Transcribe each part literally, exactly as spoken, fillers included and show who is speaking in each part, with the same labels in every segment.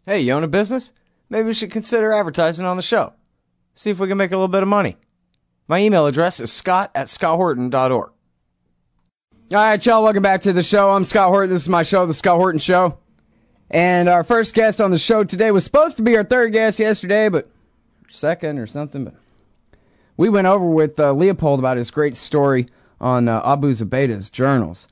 Speaker 1: Hey, you own a business? Maybe we should consider advertising on the show. See if we can make a little bit of money. My email address is scott at scott horton dot org.
Speaker 2: All right, y'all, welcome back to the show. I'm Scott Horton. This is my show, The Scott Horton Show. And our first guest on the show today was supposed to be our third guest yesterday, but second or something. But we went over with uh, Leopold about his great story on uh, Abu Zubaydah's journals.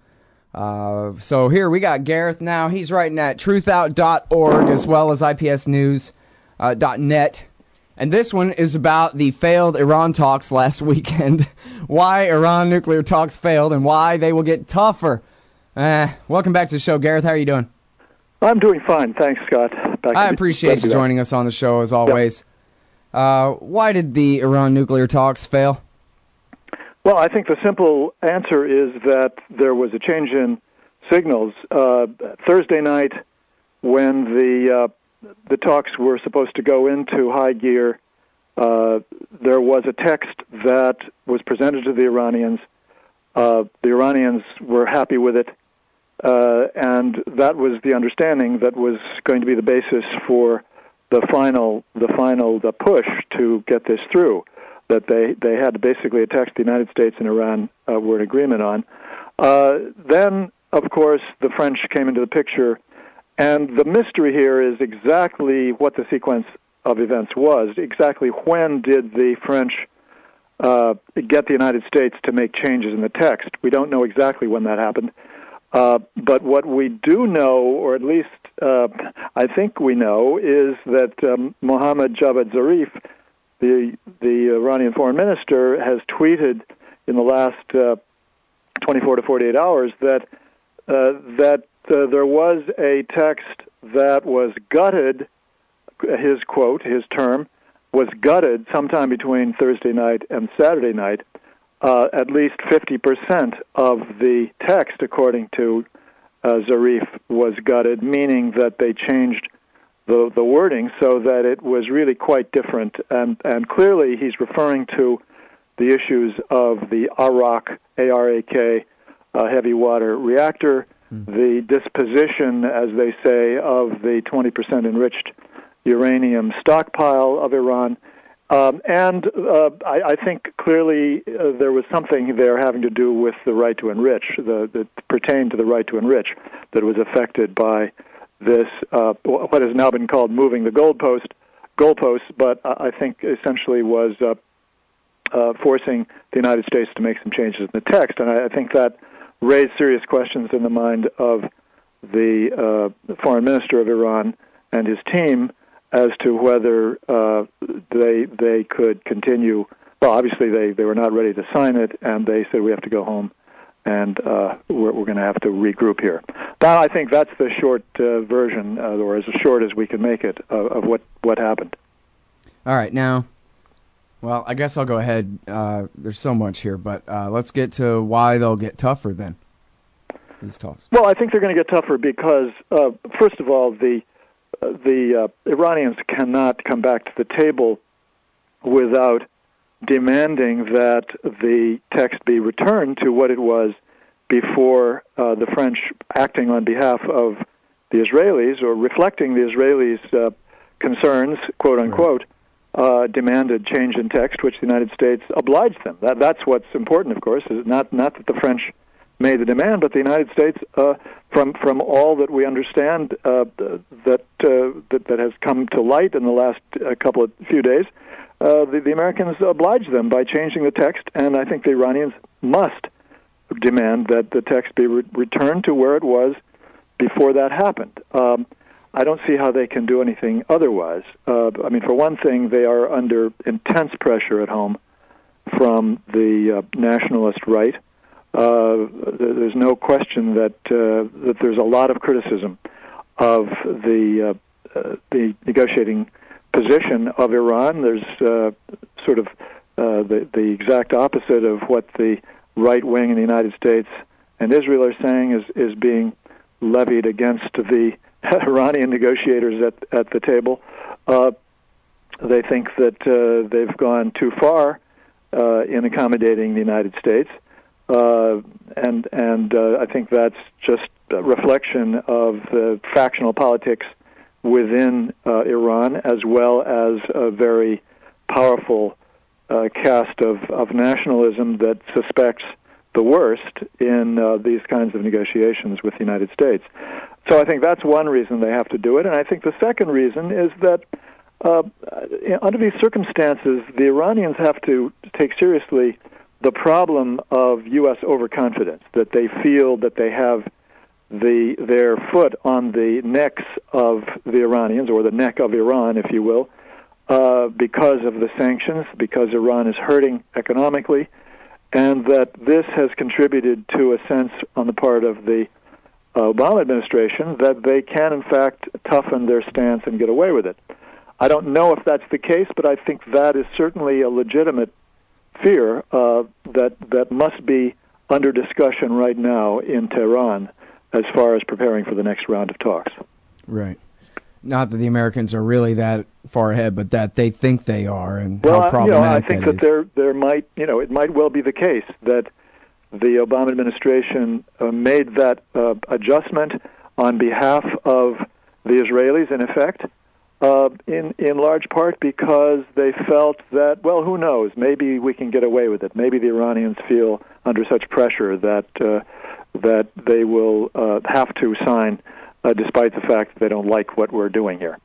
Speaker 2: Uh, so here we got Gareth now. He's writing at truth out dot org as well as I P S news dot net. And this one is about the failed Iran talks last weekend. Why Iran nuclear talks failed and why they will get tougher. Uh, welcome back to the show, Gareth. How are you doing?
Speaker 3: I'm doing fine. Thanks, Scott. Back
Speaker 2: I appreciate you joining us on the show, as always. Yep. Uh, why did the Iran nuclear talks fail?
Speaker 3: Well, I think the simple answer is that there was a change in signals. Uh, Thursday night, when the uh, the talks were supposed to go into high gear, uh, there was a text that was presented to the Iranians. Uh, the Iranians were happy with it, uh, and that was the understanding that was going to be the basis for the final the final the push to get this through. That they, they had basically a text the United States and Iran uh, were in agreement on. Uh, then, of course, the French came into the picture, and the mystery here is exactly what the sequence of events was. Exactly when did the French uh, get the United States to make changes in the text? We don't know exactly when that happened. Uh, but what we do know, or at least uh, I think we know, is that um, Mohammad Javad Zarif, The the Iranian foreign minister, has tweeted in the last uh, twenty-four to forty-eight hours that uh, that uh, there was a text that was gutted. His quote, his term, was gutted sometime between Thursday night and Saturday night. Uh, at least fifty percent of the text, according to uh, Zarif, was gutted, meaning that they changed The, the wording so that it was really quite different. And, and clearly he's referring to the issues of the Arak, A R A K, uh, heavy water reactor, mm. the disposition, as they say, of the twenty percent enriched uranium stockpile of Iran. Um, and uh, I, I think clearly uh, there was something there having to do with the right to enrich, the, that pertained to the right to enrich, that was affected by this, uh, what has now been called moving the goalpost, goalposts, but I think essentially was uh, uh, forcing the United States to make some changes in the text. And I, I think that raised serious questions in the mind of the uh, foreign minister of Iran and his team as to whether uh, they they could continue. Well, obviously they, they were not ready to sign it, and they said we have to go home. And uh, we're, we're going to have to regroup here. That, I think that's the short uh, version, uh, or as short as we can make it, of, of what, what happened.
Speaker 2: All right, now, well, I guess I'll go ahead. Uh, there's so much here, but uh, let's get to why they'll get tougher then, these talks.
Speaker 3: Well, I think they're going to get tougher because, uh, first of all, the, uh, the uh, Iranians cannot come back to the table without demanding that the text be returned to what it was before uh, the French, acting on behalf of the Israelis or reflecting the Israelis' uh, concerns, quote unquote, uh, demanded change in text, which the United States obliged them. That, that's what's important, of course, is not not that the French made the demand, but the United States, uh, from from all that we understand uh, that, uh, that that has come to light in the last uh, couple of few days. Uh, the, the Americans obliged them by changing the text, and I think the Iranians must demand that the text be re- returned to where it was before that happened. Um, I don't see how they can do anything otherwise. Uh, I mean, for one thing, they are under intense pressure at home from the uh, nationalist right. Uh, there's no question that uh, that there's a lot of criticism of the uh, uh, the negotiating position of Iran. There's uh, sort of uh, the, the exact opposite of what the right wing in the United States and Israel are saying is, is being levied against the Iranian negotiators at, at the table. Uh, they think that uh, they've gone too far uh, in accommodating the United States, uh, and and uh, I think that's just a reflection of the factional politics within uh, Iran, as well as a very powerful uh, cast of, of nationalism that suspects the worst in uh, these kinds of negotiations with the United States. So I think that's one reason they have to do it. And I think the second reason is that uh, under these circumstances, the Iranians have to take seriously the problem of U S overconfidence, that they feel that they have the their foot on the necks of the Iranians, or the neck of Iran, if you will, uh, because of the sanctions, because Iran is hurting economically, and that this has contributed to a sense on the part of the Obama administration that they can, in fact, toughen their stance and get away with it. I don't know if that's the case, but I think that is certainly a legitimate fear uh, that that must be under discussion right now in Tehran as far as preparing for the next round of talks.
Speaker 2: Right. Not that the Americans are really that far ahead, but that they think they are, and
Speaker 3: well,
Speaker 2: how problematic
Speaker 3: you know, I think
Speaker 2: that,
Speaker 3: that there there might, you know, it might well be the case that the Obama administration uh, made that uh, adjustment on behalf of the Israelis, in effect, uh, in in large part because they felt that, well, who knows, maybe we can get away with it. Maybe the Iranians feel under such pressure that uh, that they will uh, have to sign, uh, despite the fact that they don't like what we're doing here.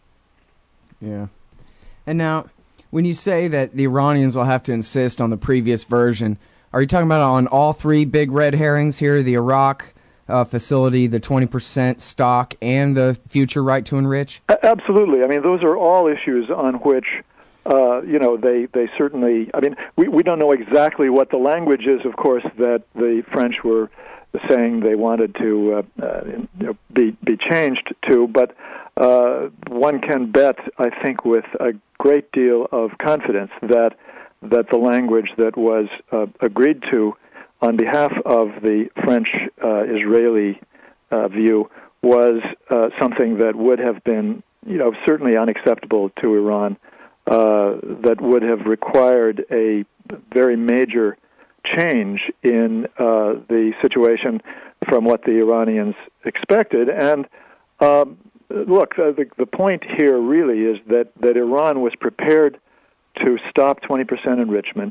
Speaker 2: Yeah. And now, when you say that the Iranians will have to insist on the previous version, are you talking about on all three big red herrings here, the Iraq uh, facility, the twenty percent stock, and the future right to enrich?
Speaker 3: Absolutely. I mean, those are all issues on which, uh, you know, they, they certainly, I mean, we, we don't know exactly what the language is, of course, that the French were saying they wanted to uh, uh, you know, be, be changed to, but uh, one can bet, I think, with a great deal of confidence that that the language that was uh, agreed to on behalf of the French-Israeli uh, uh, view was uh, something that would have been, you know, certainly unacceptable to Iran, uh, that would have required a very major change in uh, the situation from what the Iranians expected. And um, look, uh, the, the point here really is that, that Iran was prepared to stop twenty percent enrichment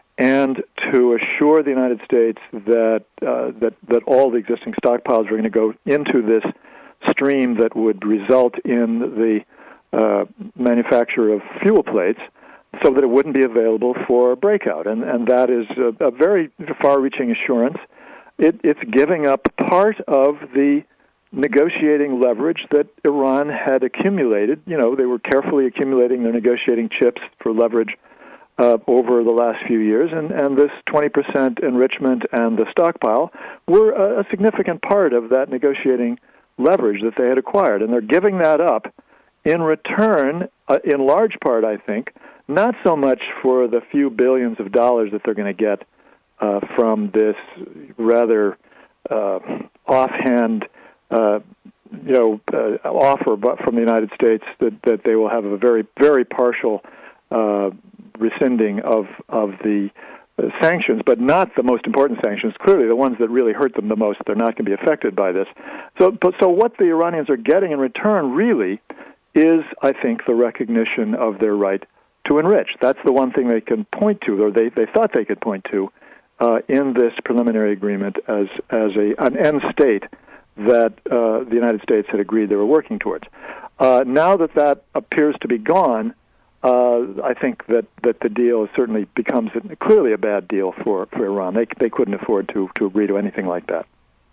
Speaker 3: and to assure the United States that uh, that that all the existing stockpiles were going to go into this stream that would result in the uh, manufacture of fuel plates, so that it wouldn't be available for breakout. And and that is a, a very far-reaching assurance. It, it's giving up part of the negotiating leverage that Iran had accumulated. You know, they were carefully accumulating their negotiating chips for leverage uh, over the last few years, and, and this twenty percent enrichment and the stockpile were a, a significant part of that negotiating leverage that they had acquired. And they're giving that up in return, uh, in large part, I think, not so much for the few billions of dollars that they're going to get uh, from this rather uh, offhand Uh, you know, uh, offer but from the United States that, that they will have a very, very partial uh, rescinding of of the uh, sanctions, but not the most important sanctions. Clearly, the ones that really hurt them the most, they're not going to be affected by this. So, but, so what the Iranians are getting in return really is, I think, the recognition of their right to enrich. That's the one thing they can point to, or they, they thought they could point to uh, in this preliminary agreement as as a an end state that uh, the United States had agreed they were working towards. Uh, now that that appears to be gone, uh, I think that, that the deal certainly becomes clearly a bad deal for, for Iran. They they couldn't afford to, to agree to anything like that.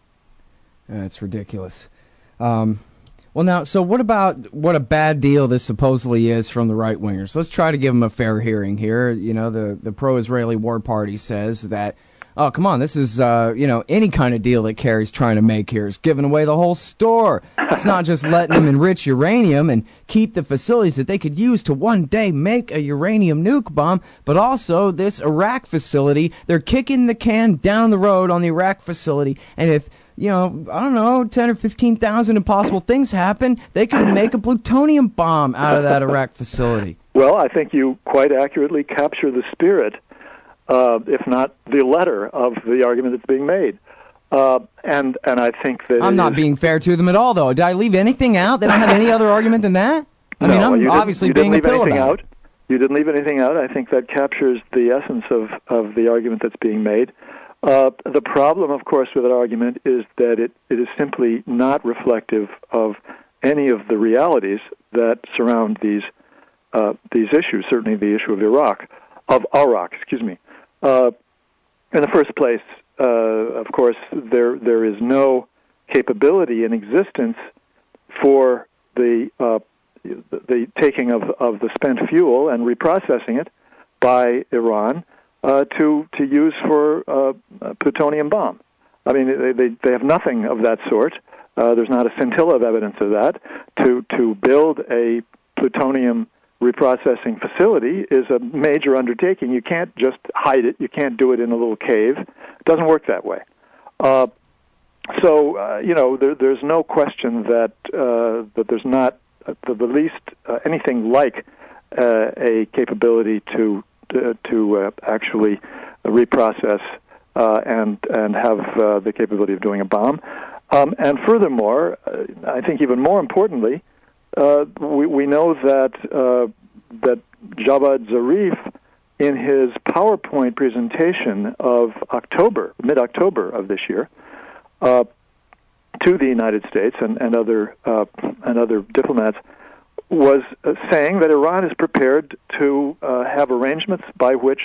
Speaker 2: That's ridiculous. Um, well, now, so what about what a bad deal this supposedly is from the right-wingers? Let's try to give them a fair hearing here. You know, the, the pro-Israeli war party says that, oh, come on, this is, uh, you know, any kind of deal that Kerry's trying to make here is giving away the whole store. It's not just letting them enrich uranium and keep the facilities that they could use to one day make a uranium nuke bomb, but also this Iraq facility. They're kicking the can down the road on the Iraq facility, and if, you know, I don't know, ten or fifteen thousand impossible things happen, they could make a plutonium bomb out of that Iraq facility.
Speaker 3: Well, I think you quite accurately capture the spirit, Uh, if not the letter, of the argument that's being made. Uh, and and I think that
Speaker 2: I'm not
Speaker 3: is,
Speaker 2: being fair to them at all, though. Did I leave anything out? They don't have any other argument than that? I
Speaker 3: no,
Speaker 2: mean, I'm
Speaker 3: you
Speaker 2: obviously
Speaker 3: didn't, you
Speaker 2: being
Speaker 3: didn't
Speaker 2: a
Speaker 3: leave
Speaker 2: pill
Speaker 3: anything
Speaker 2: about
Speaker 3: out.
Speaker 2: it.
Speaker 3: You didn't leave anything out. I think that captures the essence of, of the argument that's being made. Uh, the problem, of course, with that argument is that it, it is simply not reflective of any of the realities that surround these uh, these issues. Certainly, the issue of Iraq, of Iraq, excuse me. Uh, in the first place, uh, of course, there there is no capability in existence for the uh, the taking of, of the spent fuel and reprocessing it by Iran uh, to to use for uh, a plutonium bomb. I mean, they, they they have nothing of that sort. Uh, there's not a scintilla of evidence of that. To to build a plutonium reprocessing facility is a major undertaking. You can't just hide it. You can't do it in a little cave. It doesn't work that way. Uh, so uh, you know, there, there's no question that uh, that there's not the, the least uh, anything like uh, a capability to to, to uh, actually reprocess uh, and and have uh, the capability of doing a bomb. Um, and furthermore, uh, I think even more importantly, uh, we, we know that uh, that Javad Zarif, in his PowerPoint presentation of October, mid-October of this year, uh, to the United States and, and other uh, and other diplomats, was uh, saying that Iran is prepared to uh, have arrangements by which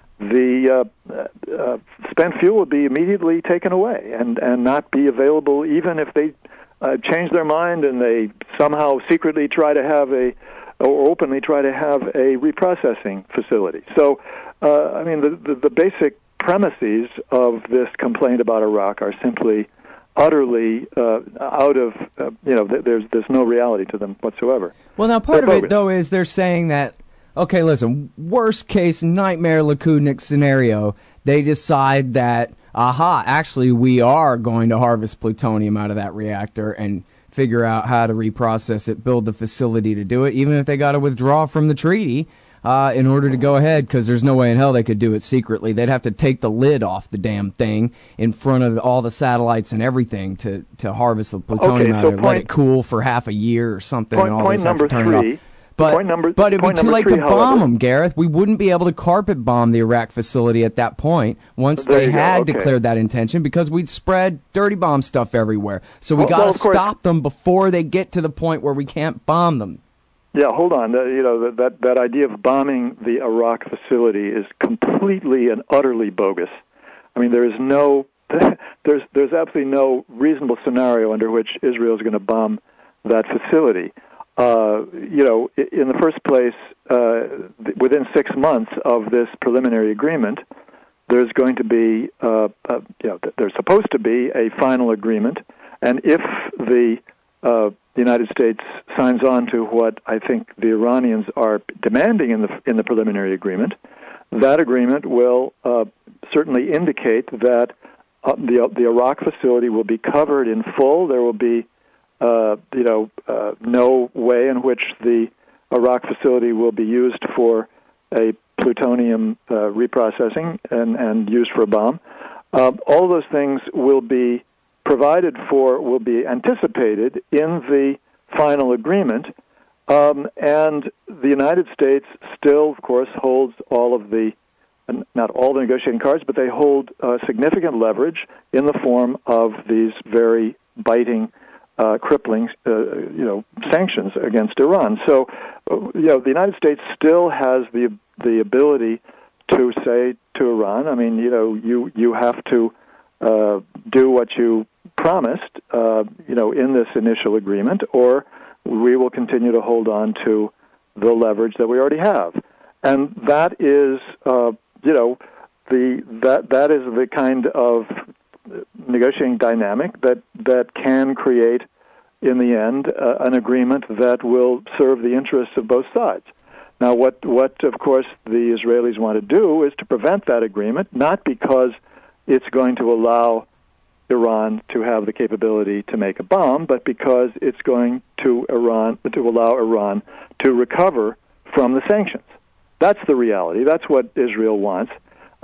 Speaker 3: the uh, uh, spent fuel would be immediately taken away and, and not be available, even if they uh, change their mind and they somehow secretly try to have a, or openly try to have a reprocessing facility. So, uh, I mean, the, the, the basic premises of this complaint about Iraq are simply utterly uh, out of, uh, you know, th- there's there's no reality to them whatsoever.
Speaker 2: Well, now, part
Speaker 3: They're
Speaker 2: of it,
Speaker 3: bogus.
Speaker 2: though, is they're saying that, okay, listen, worst case nightmare Lakudnik scenario, they decide that, aha, actually we are going to harvest plutonium out of that reactor and figure out how to reprocess it, build the facility to do it, even if they got to withdraw from the treaty uh, in order to go ahead, because there's no way in hell they could do it secretly. They'd have to take the lid off the damn thing in front of all the satellites and everything to, to harvest the plutonium
Speaker 3: Okay,
Speaker 2: out
Speaker 3: so
Speaker 2: of it, let
Speaker 3: point-
Speaker 2: it cool for half a year or something.
Speaker 3: Point-
Speaker 2: and all
Speaker 3: point
Speaker 2: this have to
Speaker 3: number
Speaker 2: turn it
Speaker 3: three-
Speaker 2: off. But,
Speaker 3: Point number-
Speaker 2: but it'd be
Speaker 3: point
Speaker 2: too
Speaker 3: number
Speaker 2: late
Speaker 3: three,
Speaker 2: to bomb
Speaker 3: however-
Speaker 2: them, Gareth. We wouldn't be able to carpet bomb the Iraq facility at that point once
Speaker 3: There
Speaker 2: they
Speaker 3: you go,
Speaker 2: had
Speaker 3: okay.
Speaker 2: declared that intention, because we'd spread dirty bomb stuff everywhere. So we
Speaker 3: Well-
Speaker 2: got
Speaker 3: well,
Speaker 2: to
Speaker 3: of course-
Speaker 2: stop them before they get to the point where we can't bomb them.
Speaker 3: Yeah, hold on. Uh, you know, that, that that idea of bombing the Iraq facility is completely and utterly bogus. I mean, there is no, there's there's absolutely no reasonable scenario under which Israel is going to bomb that facility. Uh, you know, i- in the first place, uh, th- within six months of this preliminary agreement, there's going to be, uh, uh, you know, th- there's supposed to be a final agreement, and if the uh, the United States signs on to what I think the Iranians are demanding in the in the preliminary agreement, that agreement will uh, certainly indicate that uh, the the Iraq facility will be covered in full. There will be, uh, you know, uh, no way in which the Iraq facility will be used for a plutonium uh, reprocessing and, and used for a bomb. Uh, all those things will be provided for, will be anticipated in the final agreement, um, and the United States still, of course, holds all of the, not all the negotiating cards, but they hold uh, significant leverage in the form of these very biting, uh, crippling, uh, you know, sanctions against Iran. So, uh, you know, the United States still has the the ability to say to Iran, I mean, you know, you you have to uh, do what you promised, uh, you know, in this initial agreement, or we will continue to hold on to the leverage that we already have. And that is, uh, you know, the that that is the kind of negotiating dynamic that that can create, in the end, uh, an agreement that will serve the interests of both sides. Now, what what of course the Israelis want to do is to prevent that agreement, not because it's going to allow Iran to have the capability to make a bomb, but because it's going to Iran to allow Iran to recover from the sanctions. That's the reality. That's what Israel wants.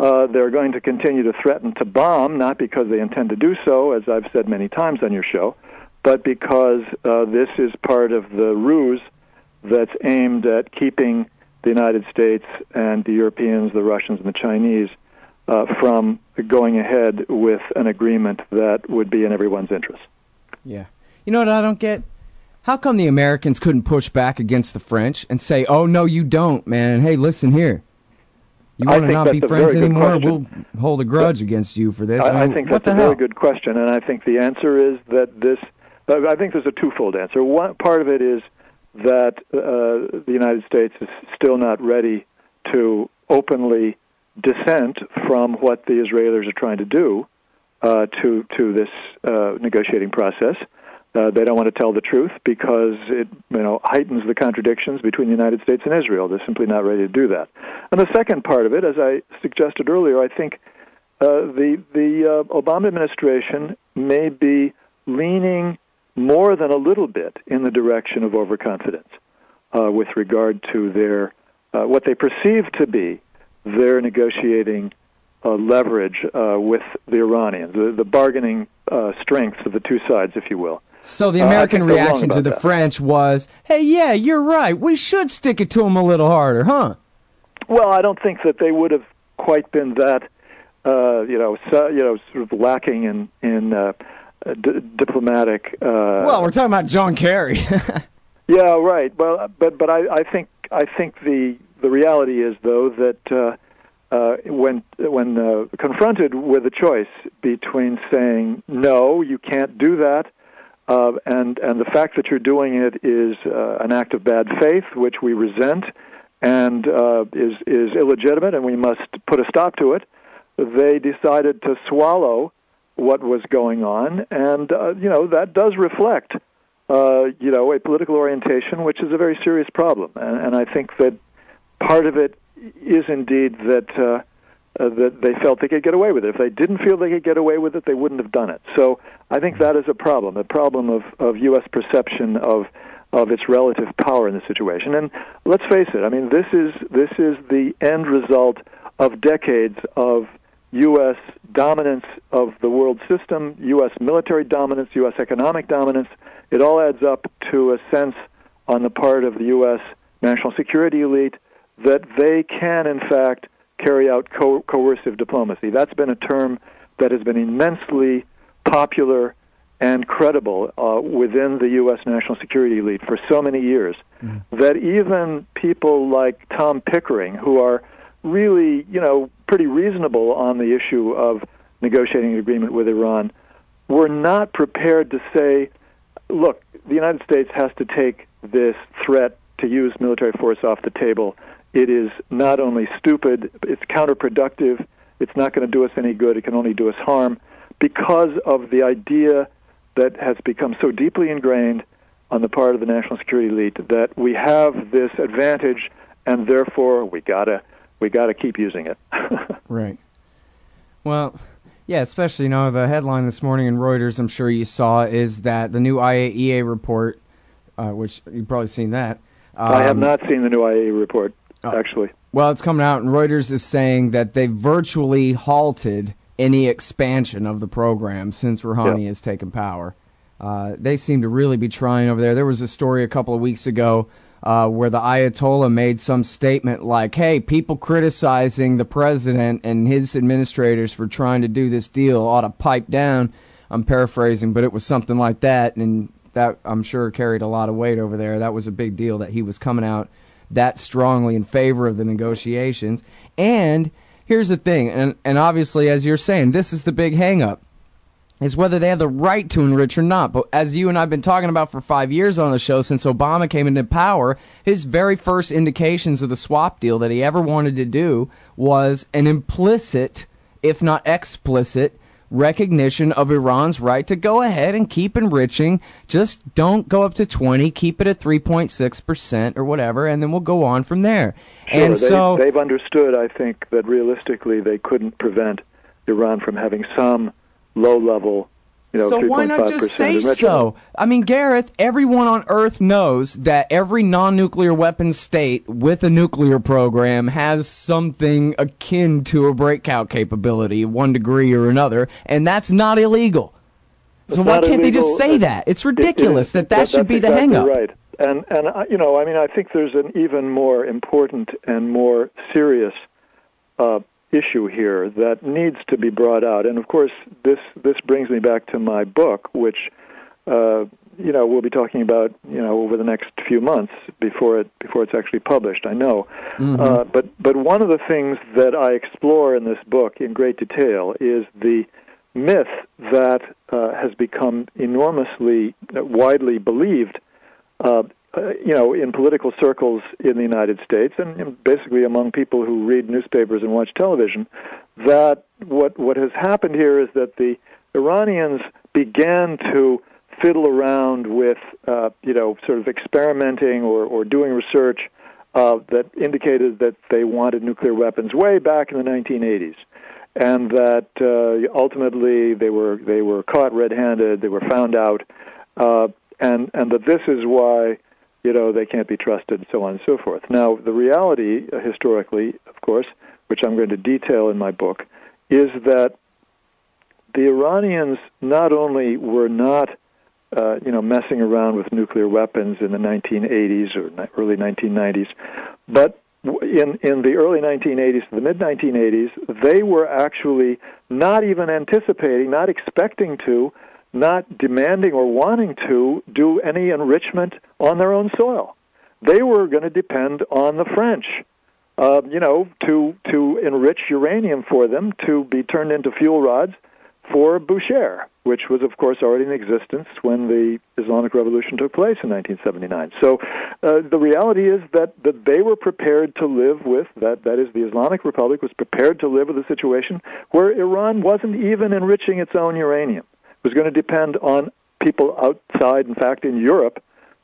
Speaker 3: Uh, they're going to continue to threaten to bomb, not because they intend to do so, as I've said many times on your show, but because uh, this is part of the ruse that's aimed at keeping the United States and the Europeans, the Russians, and the Chinese uh, from going ahead with an agreement that would be in everyone's interest.
Speaker 2: Yeah. You know what I don't get? How come the Americans couldn't push back against the French and say, oh, no, you don't, man. Hey, listen here. You want to not be friends anymore? We'll hold a grudge but against you for this.
Speaker 3: I,
Speaker 2: I, mean,
Speaker 3: I think
Speaker 2: what
Speaker 3: that's
Speaker 2: the
Speaker 3: a
Speaker 2: hell?
Speaker 3: very good question, and I think the answer is that this, I think there's a twofold answer. One part of it is that uh, the United States is still not ready to openly dissent from what the Israelis are trying to do uh, to to this uh, negotiating process. Uh, they don't want to tell the truth because it, you know, heightens the contradictions between the United States and Israel. They're simply not ready to do that. And the second part of it, as I suggested earlier, I think uh, the the uh, Obama administration may be leaning more than a little bit in the direction of overconfidence uh, with regard to their uh, what they perceive to be their negotiating uh, leverage uh, with the Iranians, the, the bargaining uh, strengths of the two sides, if you will.
Speaker 2: So the American
Speaker 3: uh,
Speaker 2: reaction to the
Speaker 3: that.
Speaker 2: French was, hey, yeah, you're right. We should stick it to them a little harder, huh?
Speaker 3: Well, I don't think that they would have quite been that, uh, you know, so, you know, sort of lacking in in uh, d- diplomatic. Uh,
Speaker 2: well, we're talking about John Kerry.
Speaker 3: yeah, right. Well, but but I, I think I think the the reality is though that uh, uh, when when uh, confronted with a choice between saying no, you can't do that. Uh, and and the fact that you're doing it is uh, an act of bad faith, which we resent, and uh, is is illegitimate, and we must put a stop to it. They decided to swallow what was going on, and uh, you know that does reflect uh, you know a political orientation, which is a very serious problem. And, and I think that part of it is indeed that. Uh, Uh, that they felt they could get away with it. If they didn't feel they could get away with it, they wouldn't have done it. So I think that is a problem, a problem of, of U S perception of of its relative power in the situation. And let's face it, I mean, this is this is the end result of decades of U S dominance of the world system, U S military dominance, U S economic dominance. It all adds up to a sense on the part of the U S national security elite that they can, in fact, carry out co- coercive diplomacy. That's been a term that has been immensely popular and credible uh, within the U S national security elite for so many years mm. that even people like Tom Pickering, who are really, you know, pretty reasonable on the issue of negotiating an agreement with Iran, were not prepared to say, look, the United States has to take this threat to use military force off the table. It is not only stupid, it's counterproductive, it's not going to do us any good, it can only do us harm, because of the idea that has become so deeply ingrained on the part of the national security elite that we have this advantage and therefore we gotta we gotta keep using it.
Speaker 2: Right. Well, yeah, especially, you know, the headline this morning in Reuters, I'm sure you saw, is that the new I A E A report, uh, which you've probably seen that. Um,
Speaker 3: I have not seen the new I A E A report. Oh. Actually.
Speaker 2: Well, it's coming out, and Reuters is saying that they virtually halted any expansion of the program since Rouhani yeah. has taken power. Uh, they seem to really be trying over there. There was a story a couple of weeks ago uh, where the Ayatollah made some statement like, hey, people criticizing the president and his administrators for trying to do this deal ought to pipe down. I'm paraphrasing, but it was something like that, and that, I'm sure, carried a lot of weight over there. That was a big deal that he was coming out that strongly in favor of the negotiations. And here's the thing, and, and obviously, as you're saying, this is the big hang-up, is whether they have the right to enrich or not. But as you and I have been talking about for five years on the show, since Obama came into power, his very first indications of the swap deal that he ever wanted to do was an implicit, if not explicit, recognition of Iran's right to go ahead and keep enriching. Just don't go up to twenty, keep it at three point six percent or whatever, and then we'll go on from there.
Speaker 3: Sure,
Speaker 2: and
Speaker 3: they,
Speaker 2: so
Speaker 3: they've understood, I think, that realistically they couldn't prevent Iran from having some low-level you know,
Speaker 2: so why not just say
Speaker 3: enrichment.
Speaker 2: so? I mean, Gareth, everyone on Earth knows that every non-nuclear weapon state with a nuclear program has something akin to a breakout capability, one degree or another, and that's not illegal.
Speaker 3: It's
Speaker 2: so why
Speaker 3: not
Speaker 2: can't
Speaker 3: illegal.
Speaker 2: they just say that? It's ridiculous
Speaker 3: it, it,
Speaker 2: that that, that should be
Speaker 3: exactly
Speaker 2: the hang-up.
Speaker 3: Right. And, and uh, you know, I mean, I think there's an even more important and more serious uh, issue here that needs to be brought out. And, of course, this this brings me back to my book, which, uh, you know, we'll be talking about, you know, over the next few months before it before it's actually published, I know. Mm-hmm. Uh, but, but one of the things that I explore in this book in great detail is the myth that uh, has become enormously widely believed Uh, uh, you know, in political circles in the United States, and you know, basically among people who read newspapers and watch television, that what what has happened here is that the Iranians began to fiddle around with, uh, you know, sort of experimenting or, or doing research uh, that indicated that they wanted nuclear weapons way back in the nineteen eighties, and that uh, ultimately they were they were caught red-handed, they were found out. Uh, And, and that this is why, you know, they can't be trusted, and so on and so forth. Now, the reality, uh, historically, of course, which I'm going to detail in my book, is that the Iranians not only were not, uh, you know, messing around with nuclear weapons in the nineteen eighties or early nineteen nineties, but in, in the early nineteen eighties to the mid nineteen eighties, they were actually not even anticipating, not expecting to, not demanding or wanting to do any enrichment on their own soil. They were going to depend on the French, uh, you know, to to enrich uranium for them to be turned into fuel rods for Boucher, which was, of course, already in existence when the Islamic Revolution took place in nineteen seventy-nine. So uh, the reality is that, that they were prepared to live with, that, that is, the Islamic Republic was prepared to live with a situation where Iran wasn't even enriching its own uranium. Was going to depend on people outside, in fact, in Europe,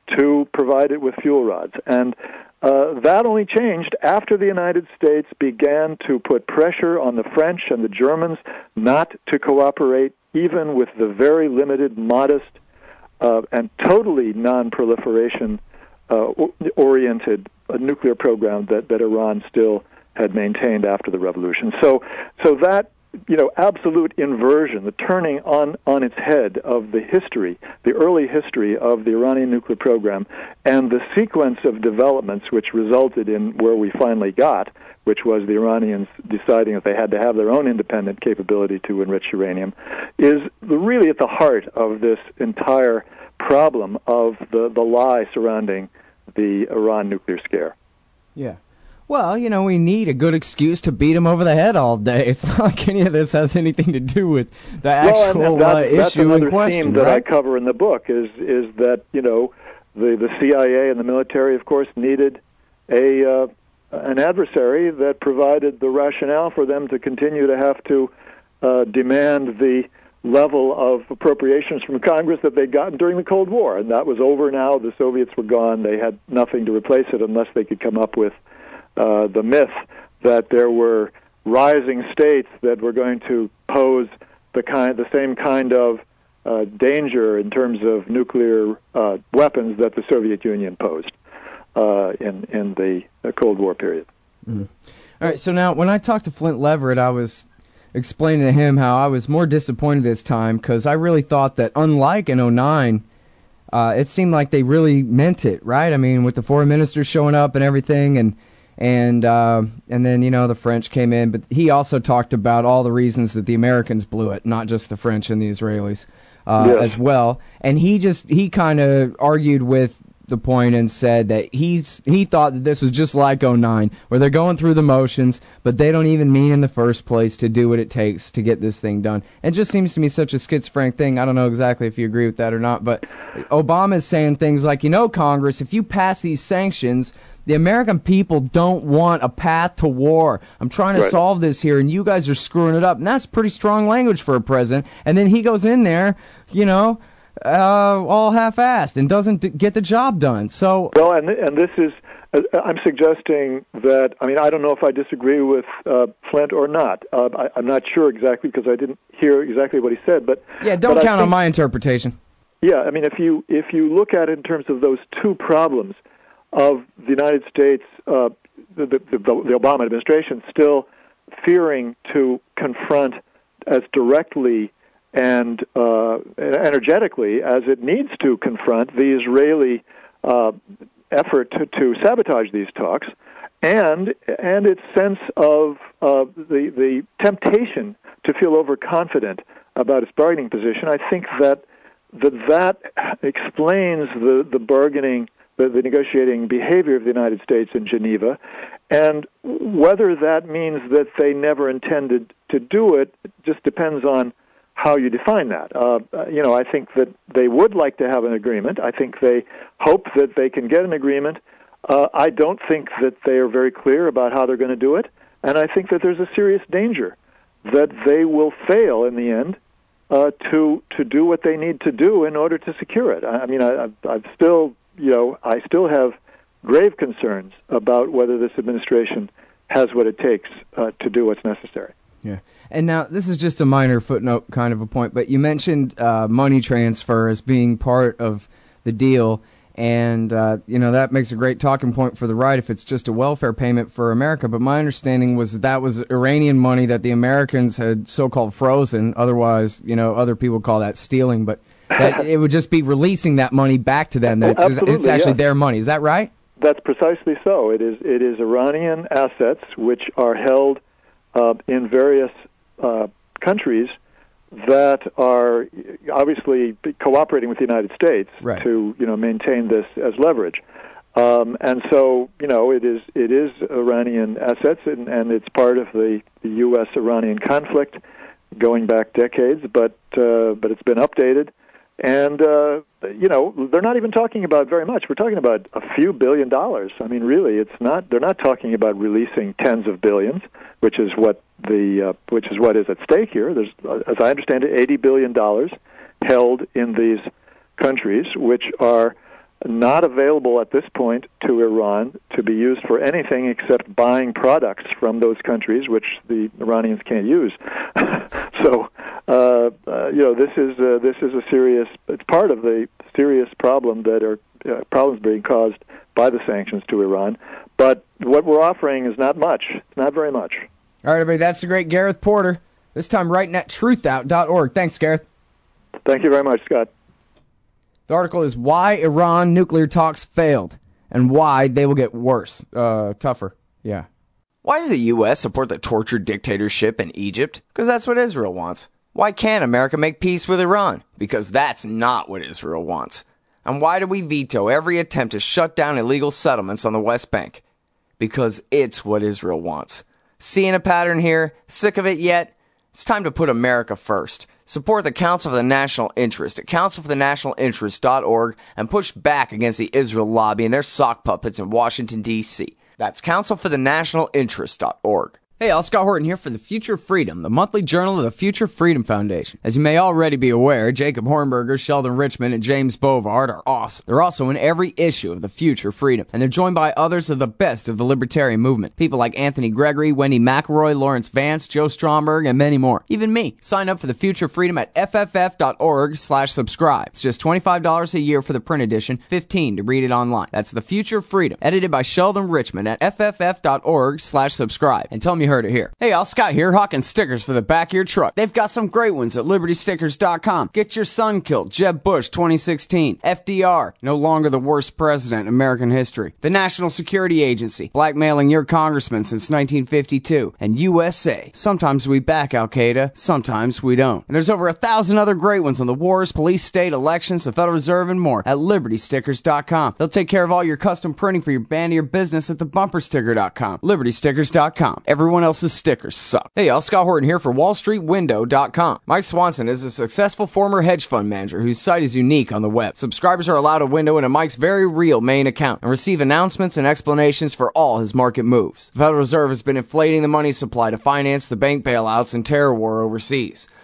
Speaker 3: to provide it with fuel rods. And uh, that only changed after the United States began to put pressure on the French and the Germans not to cooperate, even with the very limited, modest, uh, and totally non-proliferation uh, oriented uh, nuclear program that, that Iran still had maintained after the revolution. So, so that you know, absolute inversion, the turning on, on its head of the history, the early history of the Iranian nuclear program, and the sequence of developments which resulted in where we finally got, which was the Iranians deciding that they had to have their own independent capability to enrich uranium, is really at the heart of this entire problem of the, the lie surrounding the Iran nuclear scare.
Speaker 2: Yeah. Well, you know, we need a good excuse to beat him over the head all day. It's not like any of this has anything to do with the actual
Speaker 3: well, and, and that,
Speaker 2: uh, issue
Speaker 3: that's another
Speaker 2: in question,
Speaker 3: theme that
Speaker 2: right?
Speaker 3: I cover in the book is is that, you know, the, the C I A and the military, of course, needed a uh, an adversary that provided the rationale for them to continue to have to uh, demand the level of appropriations from Congress that they'd gotten during the Cold War. And that was over now. The Soviets were gone. They had nothing to replace it unless they could come up with Uh, the myth that there were rising states that were going to pose the kind, the same kind of uh, danger in terms of nuclear uh, weapons that the Soviet Union posed uh, in in the Cold War period.
Speaker 2: Mm-hmm. All right. So now, when I talked to Flint Leverett, I was explaining to him how I was more disappointed this time because I really thought that, unlike in oh nine, uh, it seemed like they really meant it, right? I mean, with the foreign ministers showing up and everything, and. And uh, and then, you know, the French came in. But he also talked about all the reasons that the Americans blew it, not just the French and the Israelis uh,
Speaker 3: yes.
Speaker 2: as well. And he just he kind of argued with the point and said that he's he thought that this was just like oh nine, where they're going through the motions, but they don't even mean in the first place to do what it takes to get this thing done. It just seems to me such a schizophrenic thing. I don't know exactly if you agree with that or not, but Obama is saying things like, you know, Congress, if you pass these sanctions, the American people don't want a path to war. I'm trying to
Speaker 3: right.
Speaker 2: solve this here, and you guys are screwing it up. And that's pretty strong language for a president. And then he goes in there, you know, uh, all half-assed and doesn't d- get the job done. So
Speaker 3: well, and and this is uh, I'm suggesting that, I mean, I don't know if I disagree with uh, Flint or not. Uh, I, I'm not sure exactly because I didn't hear exactly what he said. But
Speaker 2: yeah, don't
Speaker 3: but
Speaker 2: count
Speaker 3: think,
Speaker 2: on my interpretation.
Speaker 3: Yeah, I mean, if you if you look at it in terms of those two problems of the United States, uh, the, the, the, the Obama administration still fearing to confront as directly and uh, energetically as it needs to confront the Israeli uh, effort to, to sabotage these talks, and and its sense of uh, the the temptation to feel overconfident about its bargaining position, I think that that, that explains the, the bargaining, the, the negotiating behavior of the United States in Geneva, and whether that means that they never intended to do it just depends on how you define that. Uh, you know, I think that they would like to have an agreement. I think they hope that they can get an agreement. Uh, I don't think that they are very clear about how they're going to do it, and I think that there's a serious danger that they will fail in the end uh, to to do what they need to do in order to secure it. I, I mean, I, I've still, you know, I still have grave concerns about whether this administration has what it takes uh, to do what's necessary.
Speaker 2: Yeah. And now, this is just a minor footnote kind of a point, but you mentioned uh, money transfer as being part of the deal, and, uh, you know, that makes a great talking point for the right if it's just a welfare payment for America, but my understanding was that that was Iranian money that the Americans had so-called frozen, otherwise, you know, other people call that stealing, but that it would just be releasing that money back to them. That it's, it's actually yes. their money. Is that right?
Speaker 3: That's precisely so. It is, it is Iranian assets which are held uh, in various Uh, countries that are obviously cooperating with the United States
Speaker 2: right.
Speaker 3: to, you know, maintain this as leverage, um, and so, you know, it is it is Iranian assets, and, and it's part of the, the U S Iranian conflict going back decades, but uh, but it's been updated, and uh, you know, they're not even talking about very much. We're talking about a few billion dollars. I mean, really, it's not. They're not talking about releasing tens of billions, which is what the uh, which is what is at stake here. There's, uh, as I understand it, eighty billion dollars held in these countries, which are not available at this point to Iran to be used for anything except buying products from those countries, which the Iranians can't use. so, uh, uh, you know, this is uh, this is a serious. It's part of the serious problem that are uh, problems being caused by the sanctions to Iran. But what we're offering is not much. It's not very much.
Speaker 2: All right, everybody, that's the great Gareth Porter, this time writing at truth out dot org. Thanks, Gareth.
Speaker 3: Thank you very much, Scott.
Speaker 2: The article is Why Iran Nuclear Talks Failed and Why They Will Get Worse, uh, tougher. Yeah.
Speaker 1: Why does the U S support the tortured dictatorship in Egypt? Because that's what Israel wants. Why can't America make peace with Iran? Because that's not what Israel wants. And why do we veto every attempt to shut down illegal settlements on the West Bank? Because it's what Israel wants. Seeing a pattern here? Sick of it yet? It's time to put America first. Support the Council for the National Interest at council for the national interest dot org and push back against the Israel lobby and their sock puppets in Washington, D C That's council for the national interest dot org.
Speaker 2: Hey, all, Scott Horton here for The Future Freedom, the monthly journal of the Future Freedom Foundation. As you may already be aware, Jacob Hornberger, Sheldon Richman, and James Bovard are awesome. They're also in every issue of The Future Freedom, and they're joined by others of the best of the libertarian movement. People like Anthony Gregory, Wendy McElroy, Lawrence Vance, Joe Stromberg, and many more. Even me. Sign up for The Future Freedom at f f f dot org slash subscribe. It's just twenty-five dollars a year for the print edition, fifteen dollars to read it online. That's The Future Freedom, edited by Sheldon Richman at f f f dot org slash subscribe. And tell them you heard it here. Hey, all, Scott here, hawking stickers for the back of your truck. They've got some great ones at liberty stickers dot com. Get your son killed, Jeb Bush twenty sixteen. F D R, no longer the worst president in American history. The National Security Agency, blackmailing your congressman since nineteen fifty-two. And U S A, sometimes we back Al-Qaeda, sometimes we don't. And there's over a thousand other great ones on the wars, police, state, elections, the Federal Reserve, and more at liberty stickers dot com. They'll take care of all your custom printing for your band or your business at the bumper sticker dot com. liberty stickers dot com. Everyone else's stickers suck. Hey, y'all, Scott Horton here for wall street window dot com. Mike Swanson is a successful former hedge fund manager whose site is unique on the web. Subscribers are allowed a window into Mike's very real main account and receive announcements and explanations for all his market moves. The Federal Reserve has been inflating the money supply to finance the bank bailouts and terror war overseas.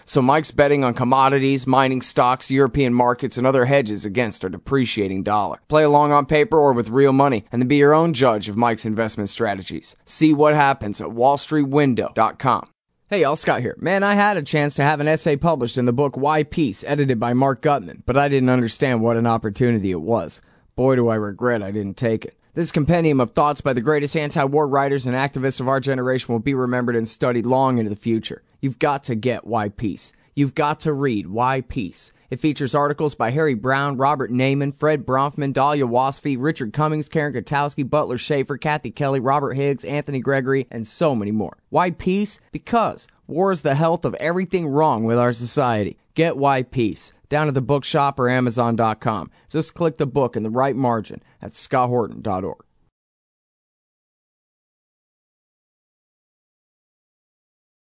Speaker 1: So Mike's betting on commodities, mining stocks, European markets, and other hedges against our depreciating dollar. Play along on paper or with real money, and then be your own judge of Mike's investment strategies. See what happens at wall street window dot com. Hey y'all, Scott here. Man, I had a chance to have an essay published in the book Why Peace, edited by Mark Gutman, but I didn't understand what an opportunity it was. Boy, do I regret I didn't take it. This compendium of thoughts by the greatest anti-war writers and activists of our generation will be remembered and studied long into the future. You've got to get Why Peace. You've got to read Why Peace. It features articles by Harry Brown, Robert Naiman, Fred Bronfman, Dahlia Wasfy, Richard Cummings, Karen Kotowski, Butler Schaefer, Kathy Kelly, Robert Higgs, Anthony Gregory, and so many more. Why Peace? Because war is the health of everything wrong with our society. Get Why Peace down at the bookshop or amazon dot com. Just click the book in the right margin at scott horton dot org.